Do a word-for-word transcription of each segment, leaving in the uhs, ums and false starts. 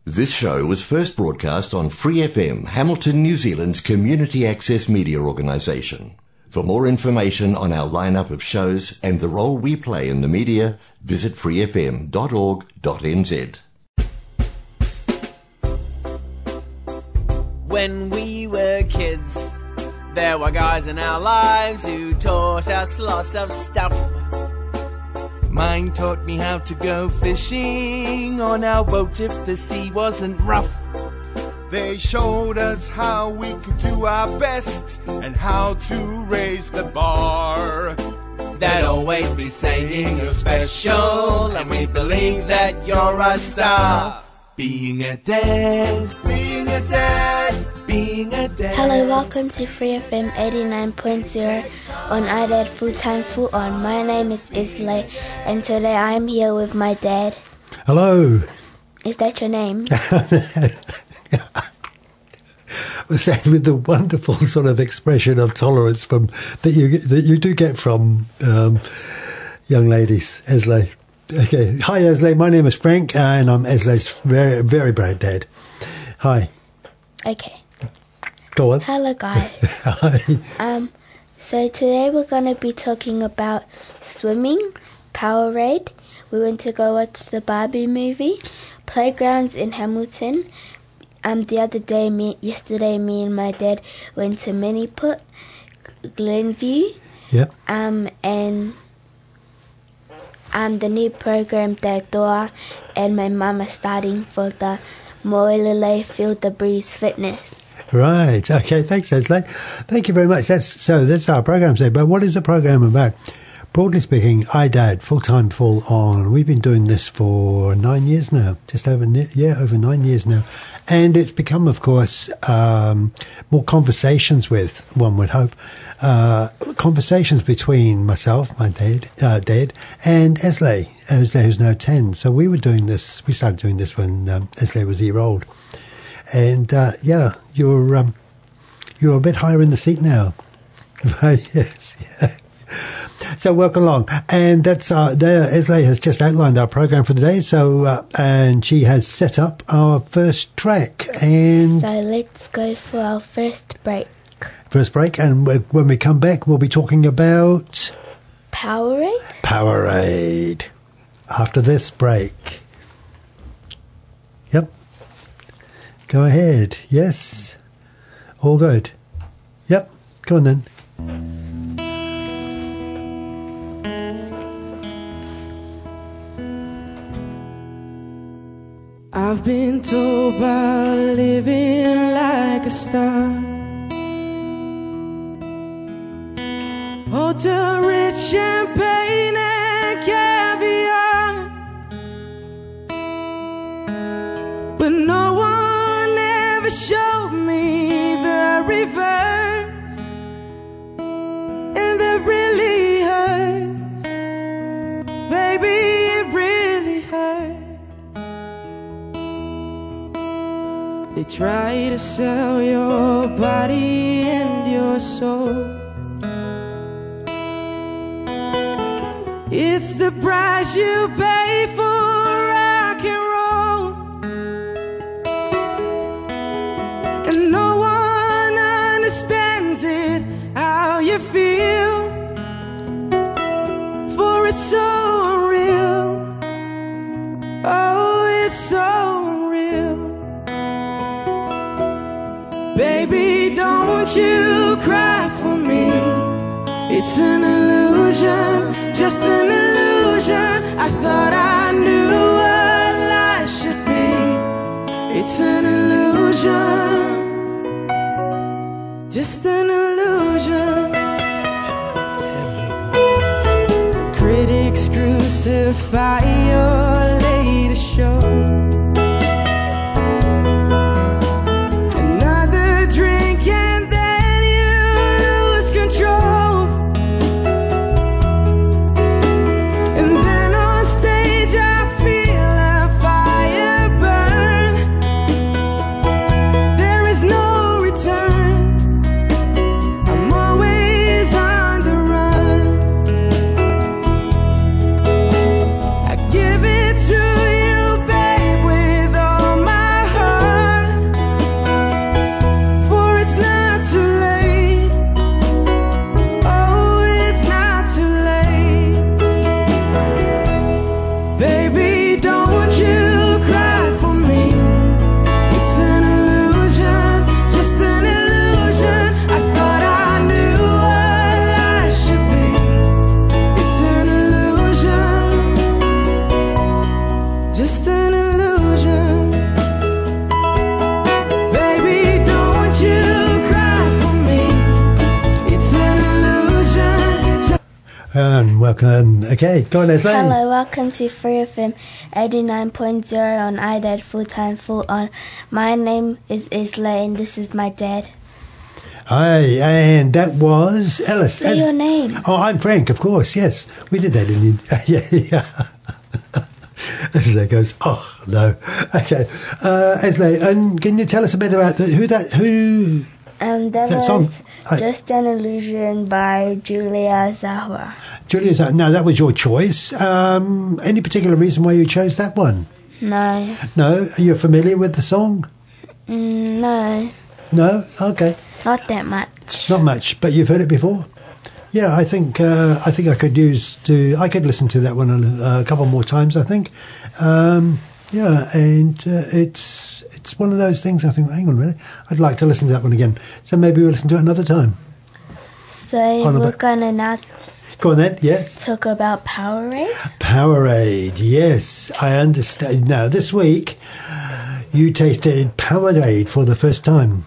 This show was first broadcast on Free F M, Hamilton, New Zealand's community access media organisation. For more information on our lineup of shows and the role we play in the media, visit free f m dot org dot n z. When we were kids, there were guys in our lives who taught us lots of stuff. Mine taught me how to go fishing on our boat if the sea wasn't rough. They showed us how we could do our best and how to raise the bar. They'd always be saying you're special and we believe that you're a star. Being a dad, Being a dad, being a dad. Hello, welcome to Free F M eighty-nine point zero on iDad Full Time Full On. My name is Islay and today I am here with my dad. Hello. Is that your name? Said with the wonderful sort of expression of tolerance from that you that you do get from um, young ladies, Esley. Okay, hi Esley. My name is Frank, uh, and I'm Esley's very very bright dad. Hi. Okay. Go on. Hello, guys. Hi. Um, so today we're going to be talking about swimming, Powerade. We went to go watch the Barbie movie, playgrounds in Hamilton. Um, the other day, me, yesterday, me and my dad went to Miniput, Glenview. Yep. Um, and um, the new program that Dora and my mum are starting for the Moilele Feel the Breeze Fitness. Right. Okay. Thanks, Esley. Thank you very much. That's so. That's our program today. But what is the program about? Broadly speaking, iDad, full-time, full on. We've been doing this for nine years now, just over, yeah, over nine years now. And it's become, of course, um, more conversations with, one would hope, uh, conversations between myself, my dad, uh, dad, and Esley, Esley who's now ten. So we were doing this, we started doing this when um, Esley was a year old. And, uh, yeah, you're, um, you're a bit higher in the seat now. Right, yes, yeah. So work along, and that's uh, there. Esley has just outlined our program for the day. So uh, and she has set up our first track. And So let's go for our first break. First break, and when we come back, we'll be talking about Powerade? Powerade. After this break. Yep. Go ahead. Yes. All good. Yep. Go on then. I've been told about living like a star. Hotel rich champagne and caviar, but no one ever showed me the reverse, and that really hurts, baby, it really hurts. They try to sell your body and your soul. It's the price you pay for rock and roll, and no one understands it, how you feel, for it's so unreal. Oh, it's so unreal. Baby, don't you cry for me. It's an illusion, just an illusion. I thought I knew what life should be. It's an illusion, just an illusion. The critics crucify your latest show. Um, okay, go on, Leslie. Hello, welcome to Free F M eighty-nine point zero on iDad Full Time Full On. My name is Isla and this is my dad. Hi, and that was Ellis. Say your name. Oh, I'm Frank, of course, yes. We did that in the... yeah, yeah. Ashley goes, oh, no. Okay. Uh, Ashley, and can you tell us a bit about the, who that... who? Um, that, that was song? Just an Illusion by Julia Zahra. Julia Zahra. No, that was your choice. Um, any particular reason why you chose that one? No. No? Are you familiar with the song? Mm, no. No? Okay. Not that much. Not much, but you've heard it before? Yeah, I think uh, I think I could use to I could listen to that one a, a couple more times. I think, um, yeah, and uh, it's it's one of those things. I think, hang on a minute, I'd like to listen to that one again. So maybe we'll listen to it another time. So On we're about- gonna now Go on then. Yes, talk about Powerade. Powerade. Yes, I understand. Now this week, you tasted Powerade for the first time.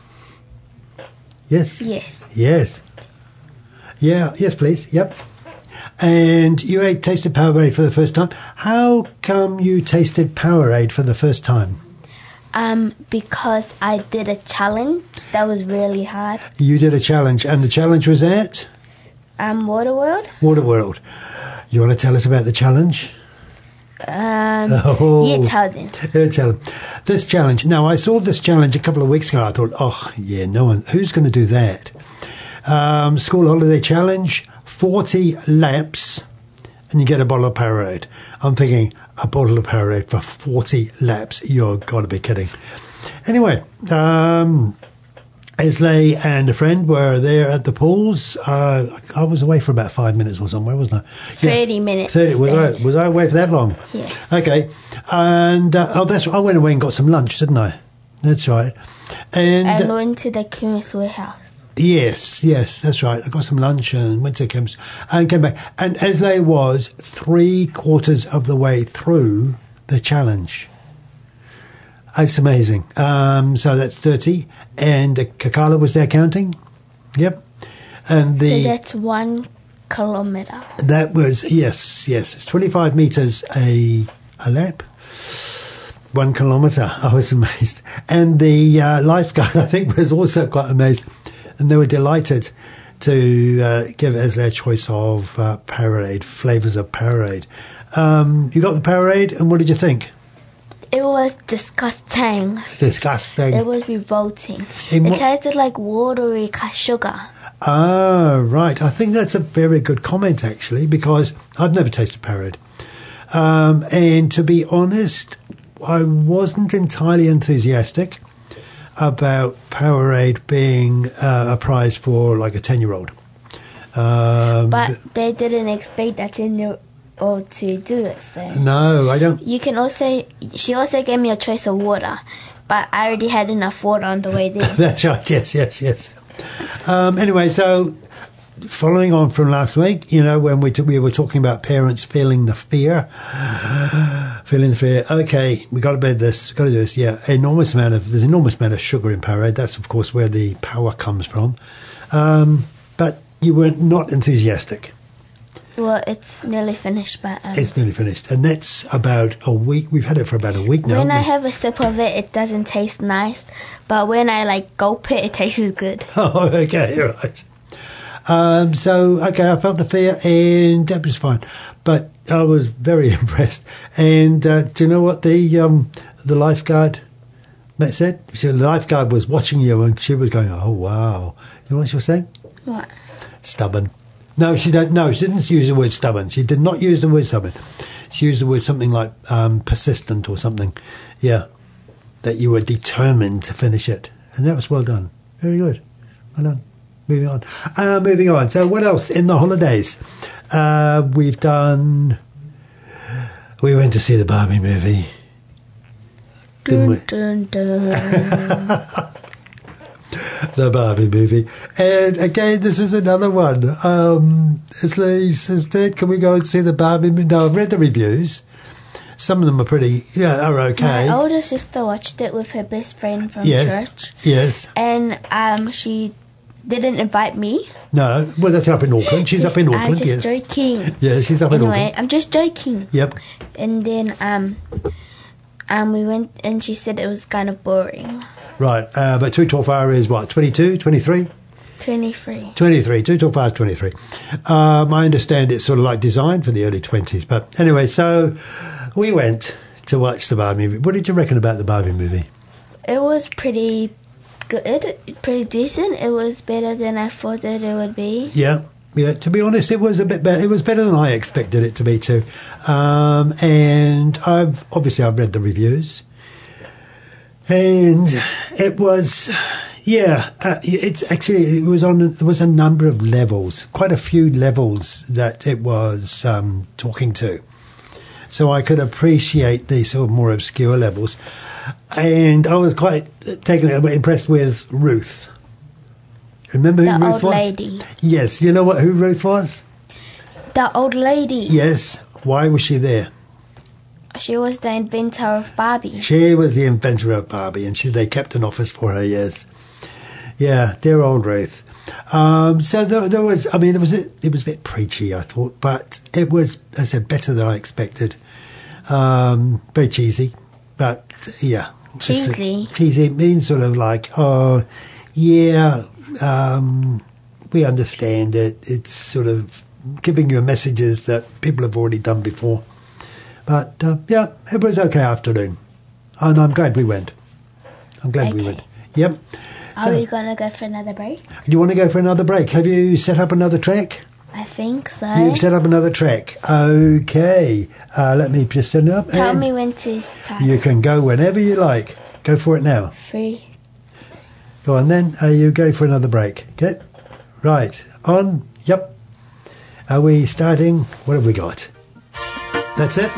Yes. Yes. Yes. Yeah, yes, please. Yep. And you ate tasted Powerade for the first time. How come you tasted Powerade for the first time? Um, because I did a challenge that was really hard. You did a challenge, and the challenge was at Um, Waterworld. Waterworld. You want to tell us about the challenge? Um, Oh. you tell them. Yeah, tell them. This challenge. Now, I saw this challenge a couple of weeks ago. I thought, oh, yeah, no one. Who's going to do that? Um, school holiday challenge, forty laps, and you get a bottle of Powerade. I'm thinking, a bottle of Powerade for forty laps. You've got to be kidding. Anyway, um, Esley and a friend were there at the pools. Uh, I was away for about five minutes or somewhere, wasn't I? thirty minutes. thirty. Was then. I, was I away for that long? Yes. Okay. And, uh, oh, that's I went away and got some lunch, didn't I? That's right. And, And uh, went to the chemist warehouse. yes, yes, that's right. I got some lunch and went to the chemist and came back. And Esley was three quarters of the way through the challenge. It's amazing. Um, so that's thirty. And uh, Kakala was there counting. Yep. And the So that's one kilometer. that was, yes, yes. It's twenty-five metres a, a lap. One kilometre. I was amazed. And the uh, lifeguard, I think, was also quite amazed. And they were delighted to uh, give us their choice of uh, Powerade, flavours of Powerade. Um, you got the Powerade, and what did you think? It was disgusting. Disgusting. It was revolting. In It what- tasted like watery ca- sugar. Ah, right. I think that's a very good comment, actually, because I've never tasted Powerade. Um, and to be honest, I wasn't entirely enthusiastic about Powerade being uh, a prize for like a ten-year-old. Um, But they didn't expect that in your or to do it. So no, I don't. you can also. She also gave me a choice of water, but I already had enough water on the way there. That's right. Yes, yes, yes. Um, anyway, so following on from last week, you know, when we t- we were talking about parents feeling the fear, feeling the fear. Okay, we got to bear this. Got to do this. Yeah, enormous amount of there's enormous amount of sugar in Powerade. That's of course where the power comes from. Um, but you were not enthusiastic. Well, it's nearly finished, but um, It's nearly finished, and that's about a week. We've had it for about a week now. when I haven't have a sip of it, it doesn't taste nice. But when I like gulp it, it tastes good. we? Oh, okay, right. Um, so, okay, I felt the fear, and that was fine. But I was very impressed. And uh, do you know what the um, the lifeguard Matt said? She, the lifeguard was watching you, and she was going, "Oh wow!" You know what she was saying? What? Stubborn. No, she don't. No, she didn't use the word stubborn. She did not use the word stubborn. She used the word something like um, persistent or something. Yeah, that you were determined to finish it, and that was well done. Very good. Well done. Moving on. Uh, moving on. So, what else in the holidays? Uh, we've done. We went to see the Barbie movie. Didn't we? Dun, dun, dun. The Barbie movie. And again, this is another one. Um, Isley says, Dad, can we go and see the Barbie movie? No, I've read the reviews. Some of them are pretty, yeah, are okay. My older sister watched it with her best friend from yes. church. Yes. And um, she didn't invite me. No, well, that's up in Auckland. She's Just- up in I was Auckland, just yes. joking. Yeah, she's up in Anyway, Auckland. I'm just joking. Yep. And then um, um, we went, and she said it was kind of boring. Right, uh, but Tū Tōwhā is what, twenty-two, twenty-three? twenty-three. twenty-three, Tū Tōwhā is twenty-three. Um, I understand it's sort of like designed for the early twenties. But anyway, so we went to watch the Barbie movie. What did you reckon about the Barbie movie? It was pretty good, pretty decent. It was better than I thought that it would be. Yeah, yeah. To be honest, it was a bit better. It was better than I expected it to be too. Um, and I've obviously I've read the reviews, and it was, yeah. Uh, it's actually it was on. There was a number of levels, quite a few levels that it was um, talking to. So I could appreciate the sort of more obscure levels. And I was quite taken impressed with Ruth. Remember who The Ruth old was? lady. Yes. You know what? Who Ruth was? The old lady. Yes. Why was she there? She was the inventor of Barbie. She was the inventor of Barbie, and she they kept an office for her. Yes. Yeah, dear old Ruth. Um, so there, there was. I mean, it was a, it was a bit preachy, I thought, but it was, as I said, better than I expected. Um, very cheesy, but yeah, Cheesy. Cheesy means sort of like, oh, yeah, um, we understand it. It's sort of giving you messages that people have already done before. But uh, yeah, it was okay afternoon, and I'm glad we went. I'm glad we Okay. went. Yep. Are So- we going to go for another break? Do you want to go for another break? Have you set up another track? I think so. You've set up another track. Okay. Uh, let me just set it up. Tell and me when to start. You can go whenever you like. Go for it now. Three. Go on then. Uh, you go for another break. Okay. Right. On. Yep. Are we starting? What have we got? That's it.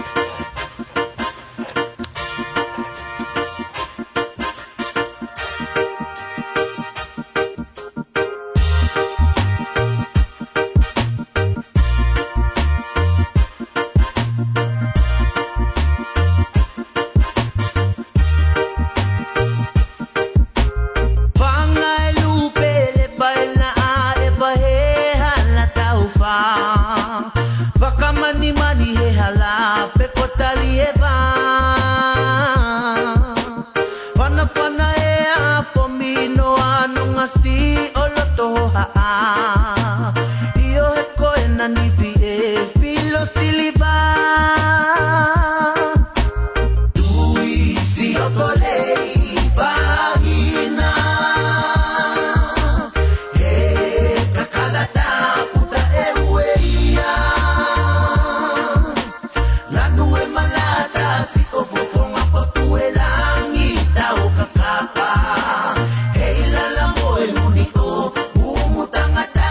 Pangai lupe le baila e bahe hala tau fa. Vaka mani mani he hala pe kotali e va. Pana pana e a pomino anu ngasi o loto ha a. Io he koe na nivi e filo siliva. Tui si o kolei vahina. He kakalata puta e ueia. Lanu e malata si o fofonga potu e langi tau kakapa. He lala moe huni o umutangata.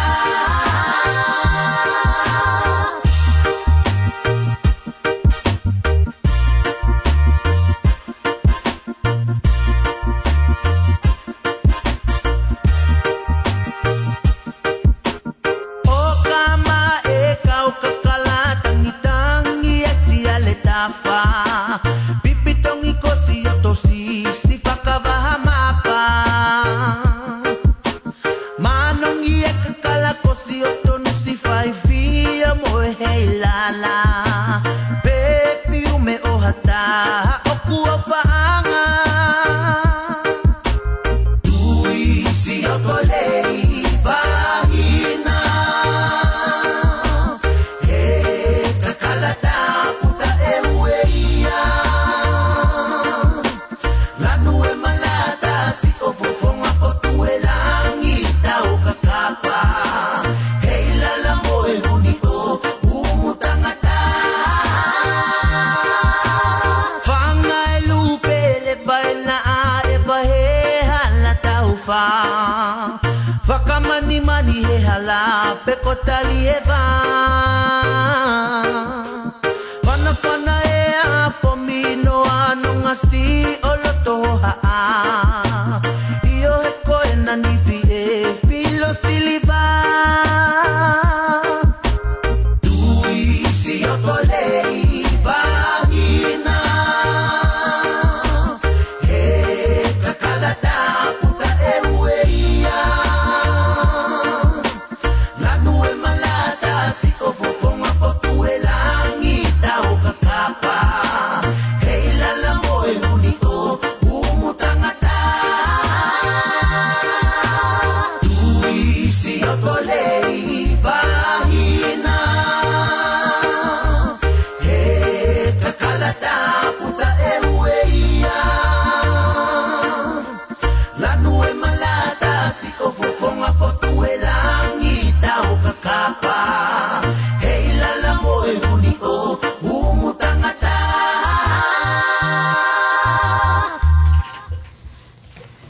O kama e kau kakala tangi tangi e si ale tafa. Pipitongi kosi o tosi si whakavaha mapa. Manongi e kakala kosi o tonu si whaivia moe hei lala. Pepi ume o hata o kua paanga. Tui si o kolei vahina. He kakalata puta e ueia. Lanu e malata si o fofonga potu e langi tau kakapa. Hei lala moe huni o umutangata. Whanga e lupe le baila a e bahe hala tau wha. Whaka mani mani he hala pe kotali e va. Pana pana e a pomino anu ngasi o loto ha a. Io he koe na nivi e filo siliva. Tui si o kolei vahina. He kakalata puta e ueia.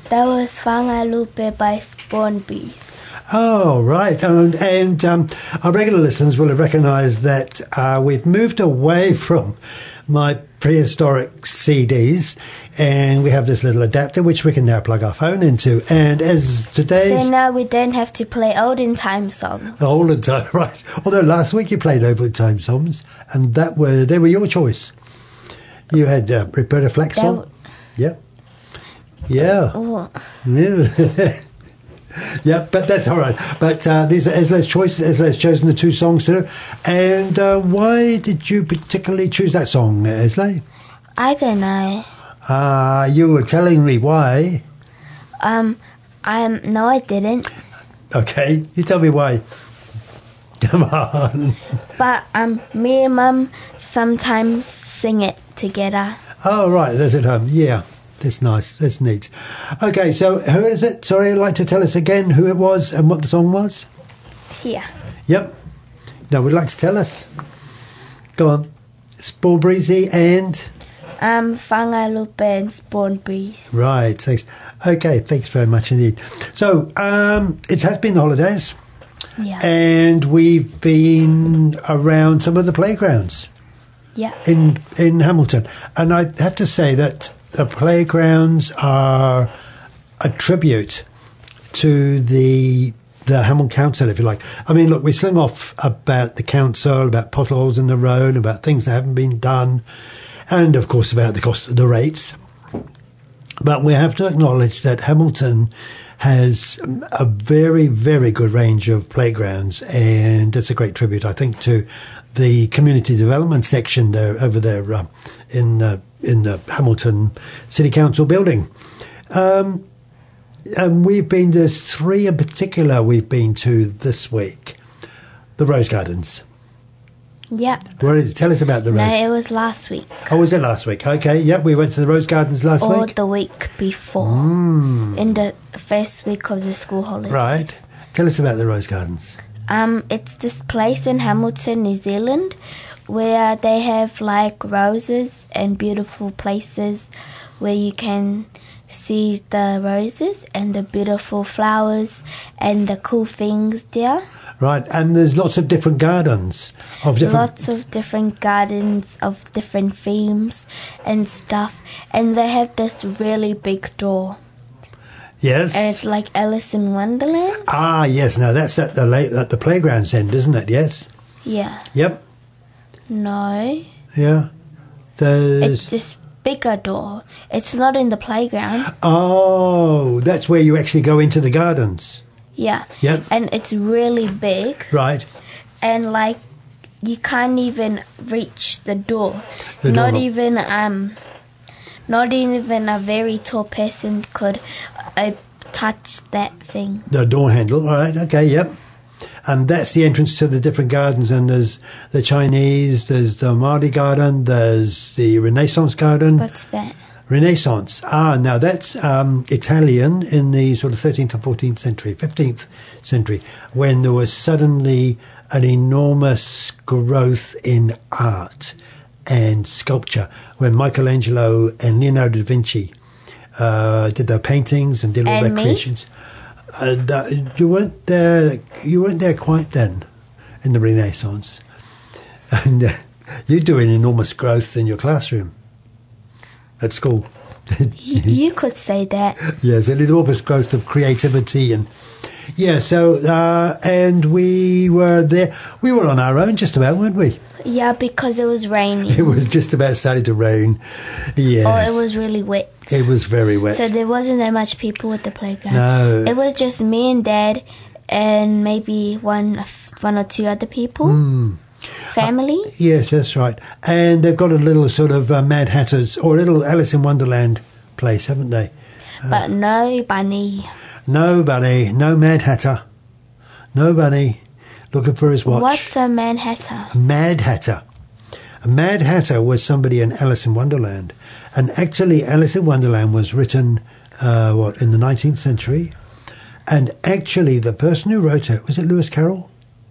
That was Whangalupe by Spawn Bees. Oh, right. And, and um, our regular listeners will have recognised that uh, we've moved away from my prehistoric C Ds, and we have this little adapter which we can now plug our phone into. And as today's... So now we don't have to play olden time songs. Olden time, right. Although last week you played olden time songs, and that were they were your choice. You had uh, Roberta Flack's song. That Yeah. Yeah. Oh. Yeah. Yeah, but that's all right. But uh, these are Esla's choices. Esla's chosen the two songs too. And uh, why did you particularly choose that song, Esla? I don't know. Uh, you were telling me why. Um, um, no, I didn't. Okay, you tell me why. Come on. But um, me and Mum sometimes sing it together. Oh, right, that's at home. Yeah, that's nice. That's neat. Okay, so who is it? Sorry, I'd like to tell us again who it was and what the song was. Here. Yep. No, would like to tell us. Go on. Spawn Breezy and... Um, Whangalupe and Spawn Breeze. Right, thanks. Okay, thanks very much indeed. So, um, it has been the holidays. Yeah. And we've been around some of the playgrounds. Yeah. In in Hamilton. And I have to say that the playgrounds are a tribute to the the Hamilton Council, if you like. I mean, look, we sling off about the council, about potholes in the road, about things that haven't been done, and, of course, about the cost of the rates. But we have to acknowledge that Hamilton has a very, very good range of playgrounds, and it's a great tribute, I think, to the community development section there over there uh, in uh, in the Hamilton City Council building. Um, and we've been, there's three in particular we've been to this week. The Rose Gardens. Yeah. What is, tell us about the Rose. No, it was last week. Oh, was it last week? Okay, yep, we went to the Rose Gardens last or week. the week before. Mm. In the first week of the school holidays. Right. Tell us about the Rose Gardens. Um, it's this place in Hamilton, New Zealand, where they have like roses and beautiful places where you can see the roses and the beautiful flowers and the cool things there. Right, and there's lots of different gardens of different. Lots of different gardens of different themes and stuff, and they have this really big door. Yes. And it's like Alice in Wonderland. Ah, yes. Now that's at the late, at the playground's end, isn't it? Yes. Yeah. Yep. No. Yeah. There's. It's this bigger door. It's not in the playground. Oh, that's where you actually go into the gardens. Yeah. Yep. And it's really big. Right. And like you can't even reach the door. The not door. even um not even a very tall person could uh, touch that thing. The door handle. Right. Okay. Yep. And that's the entrance to the different gardens. And there's the Chinese, there's the Māori garden, there's the Renaissance garden. What's that? Renaissance. Ah, now that's um, Italian in the sort of thirteenth and fourteenth century, fifteenth century, when there was suddenly an enormous growth in art and sculpture, when Michelangelo and Leonardo da Vinci uh, did their paintings and did all And their me? creations. And, uh, you weren't there. You weren't there quite then, in the Renaissance, and uh, you're doing enormous growth in your classroom at school. Y- you could say that. Yes, an enormous growth of creativity and yeah. So uh, and we were there. We were on our own, just about, weren't we? Yeah, because it was raining. It was just about starting to rain. Yes, Or it was really wet. It was very wet. So there wasn't that much people at the playground. No. It was just me and Dad and maybe one one or two other people. Mm. Family. Uh, yes, that's right. And they've got a little sort of uh, Mad Hatters or a little Alice in Wonderland place, haven't they? But no bunny. No bunny, no Mad Hatter, no bunny looking for his watch. What's a Mad Hatter? A Mad Hatter. A Mad Hatter was somebody in Alice in Wonderland. And actually, Alice in Wonderland was written, uh, what, in the nineteenth century? And actually, the person who wrote it, was it Lewis Carroll?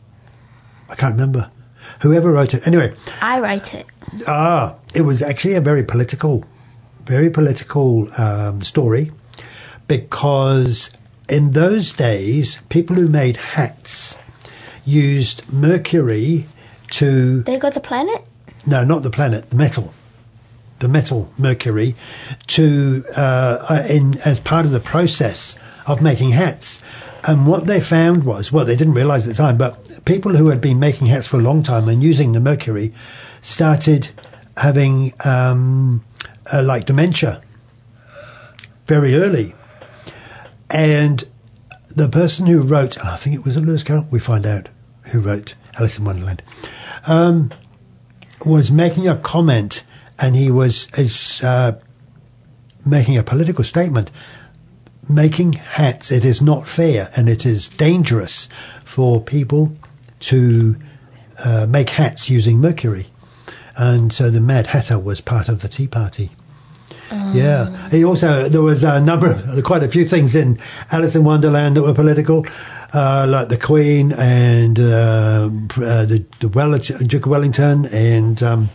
I can't remember. Whoever wrote it. Anyway. I wrote it. Ah, it was actually a very political, very political um, story. because in those days, people who made hats used mercury to... They got the planet? No, not the planet, the metal. The metal mercury to uh, in as part of the process of making hats. And what they found was, well, they didn't realise at the time, but people who had been making hats for a long time and using the mercury started having um, uh, like dementia very early. And the person who wrote, and I think it was Lewis Carroll, we find out who wrote Alice in Wonderland, um, was making a comment, and he was is, uh, making a political statement. Making hats, it is not fair and it is dangerous for people to uh, make hats using mercury. And so the Mad Hatter was part of the Tea Party. Oh. Yeah. He also, there was a number of, quite a few things in Alice in Wonderland that were political, uh, like the Queen and uh, uh, the, the Wellington, Duke of Wellington and, um,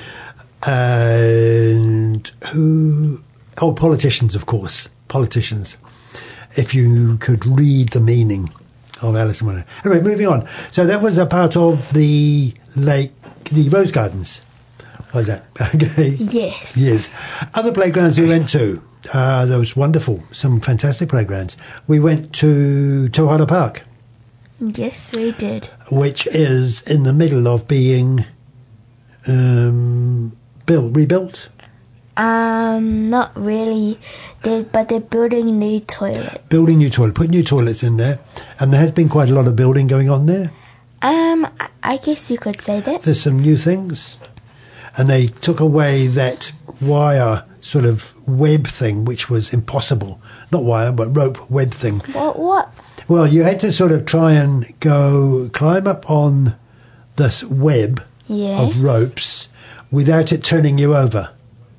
and who, oh, politicians, of course. Politicians, if you could read the meaning of Alice in Wonderland. Anyway, moving on. So that was a part of the lake, the Rose Gardens. Was that? Okay. Yes. Yes. Other playgrounds we went to, uh, that was wonderful. Some fantastic playgrounds. We went to Tauhara Park. Yes, we did. Which is in the middle of being um, built, rebuilt. Um, not really, they, but they're building a new toilet. Building new toilet, put new toilets in there, and there has been quite a lot of building going on there. Um, I, I guess you could say that. There's some new things, and they took away that wire sort of web thing, which was impossible. Not wire, but rope web thing. What? What? Well, you had to sort of try and go climb up on this web yes. of ropes without it turning you over.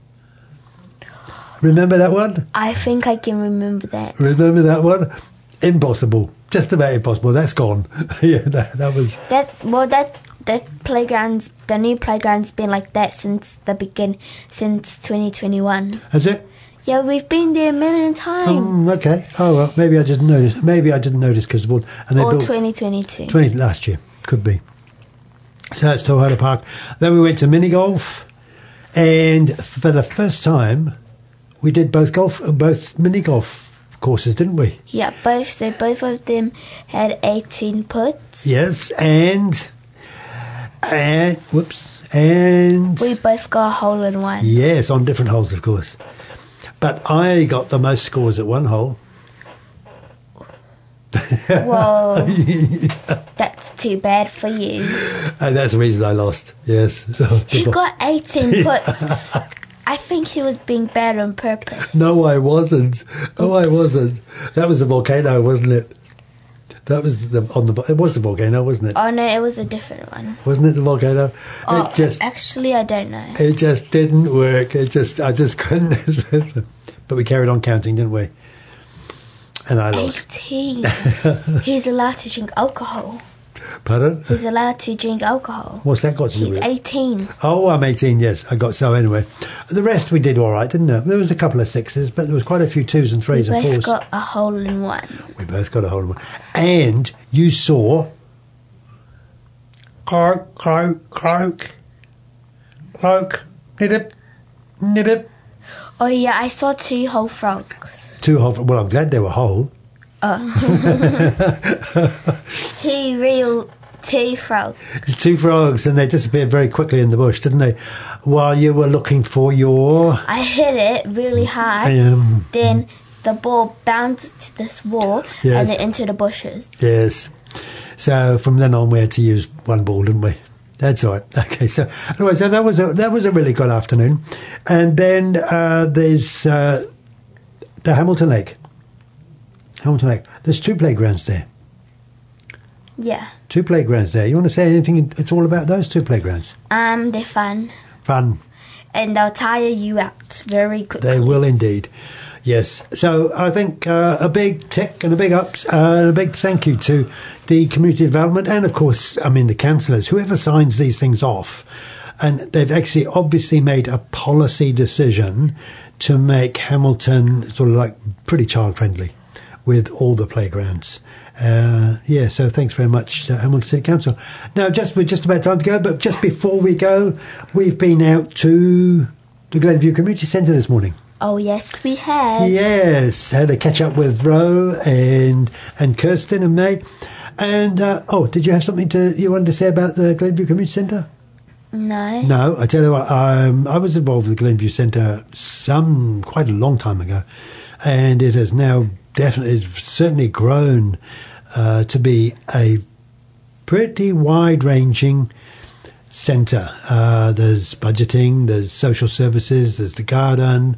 Remember that one? I think I can remember that. Remember that one? Impossible. Just about impossible. That's gone. yeah, that, that was... That well, that that playground's, the new playground's been like that since the begin, since twenty twenty-one. Has it? Yeah, we've been there a million times. Um, okay. Oh, well, maybe I didn't notice. Maybe I didn't notice because... Well, and they or built twenty twenty-two. twenty last year. Could be. So that's Tauhara Park. Then we went to mini golf, and for the first time... We did both golf, both mini golf courses, didn't we? Yeah, both. So both of them had eighteen puts. Yes, and and whoops, and we both got a hole in one. Yes, on different holes, of course. But I got the most scores at one hole. Whoa, that's too bad for you. And that's the reason I lost. Yes, he got eighteen puts. I think he was being bad on purpose. No, I wasn't. No, I wasn't. That was the volcano, wasn't it? That was the on the. It was the volcano, wasn't it? Oh no, it was a different one. Wasn't it the volcano? Oh, it just actually, I don't know. It just didn't work. It just, I just couldn't. But we carried on counting, didn't we? And I lost. Eighteen. He's allowed to drink alcohol. Pardon? He's allowed to drink alcohol. What's that got to do He's with it? He's eighteen. Oh, I'm eighteen, yes. I got so anyway. The rest we did all right, didn't there? There was a couple of sixes, but there was quite a few twos and threes we and fours. We both got a hole in one. We both got a hole in one. And you saw... Croak, croak, croak. Croak. Nidip. Nidip. Oh, yeah, I saw two whole frogs. Two whole... Well, I'm glad they were whole. Oh. two real... Two frogs. It's two frogs, and they disappeared very quickly in the bush, didn't they? While you were looking for your... I hit it really hard. Um, then the ball bounced to this wall yes. and then into the bushes. Yes. So from then on, we had to use one ball, didn't we? That's all right. Okay. So anyway, so that was a that was a really good afternoon, and then uh, there's uh, the Hamilton Lake. Hamilton Lake. There's two playgrounds there. Yeah. Two playgrounds there. You want to say anything at all about those two playgrounds? Um, they're fun. Fun. And they'll tire you out very quickly. They will indeed. Yes. So I think uh, a big tick and a big ups, uh, and a big thank you to the community development and, of course, I mean, the councillors, whoever signs these things off. And they've actually obviously made a policy decision to make Hamilton sort of like pretty child-friendly with all the playgrounds. Uh, yeah, so thanks very much, uh, Hamilton City Council. Now, just we're just about time to go, but just before we go, we've been out to the Glenview Community Centre this morning. Oh, yes, we have. Yes, had a catch-up with Ro and and Kirsten and May. And, uh, oh, did you have something to you wanted to say about the Glenview Community Centre? No. No, I tell you what, um, I was involved with the Glenview Centre some, quite a long time ago, and it has now definitely, it's certainly grown uh, to be a pretty wide-ranging centre. Uh, there's budgeting, there's social services, there's the garden.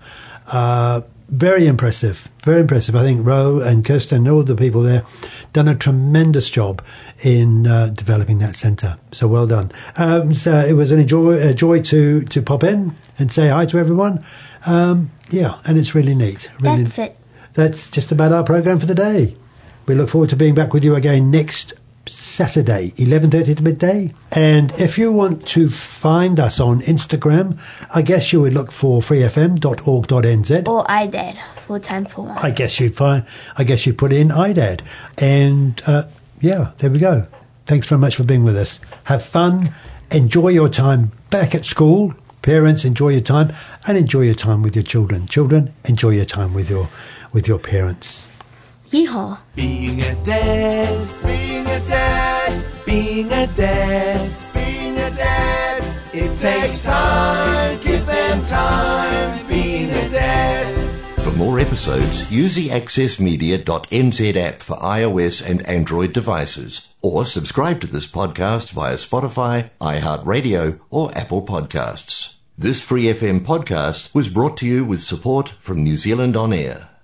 Uh, very impressive, very impressive. I think Ro and Kirsten and all the people there done a tremendous job in uh, developing that centre. So well done. Um, so it was an enjoy, a joy to, to pop in and say hi to everyone. Um, yeah, and it's really neat. Really, That's it. That's just about our programme for the day. We look forward to being back with you again next Saturday, eleven thirty to midday. And if you want to find us on Instagram, I guess you would look for free f m dot org dot n z. Or I did, full time for one. I guess you'd find. I guess you'd put in I D A D. And uh, yeah, there we go. Thanks very much for being with us. Have fun. Enjoy your time back at school. Parents, enjoy your time, and enjoy your time with your children. Children, enjoy your time with your with your parents. Yeehaw. Being a dad, Being a dad, being a dad, being a dad, it takes time, give them time, being a dad. For more episodes, use the access media dot n z app for iOS and Android devices, or subscribe to this podcast via Spotify, iHeartRadio, or Apple Podcasts. This Free F M podcast was brought to you with support from New Zealand On Air.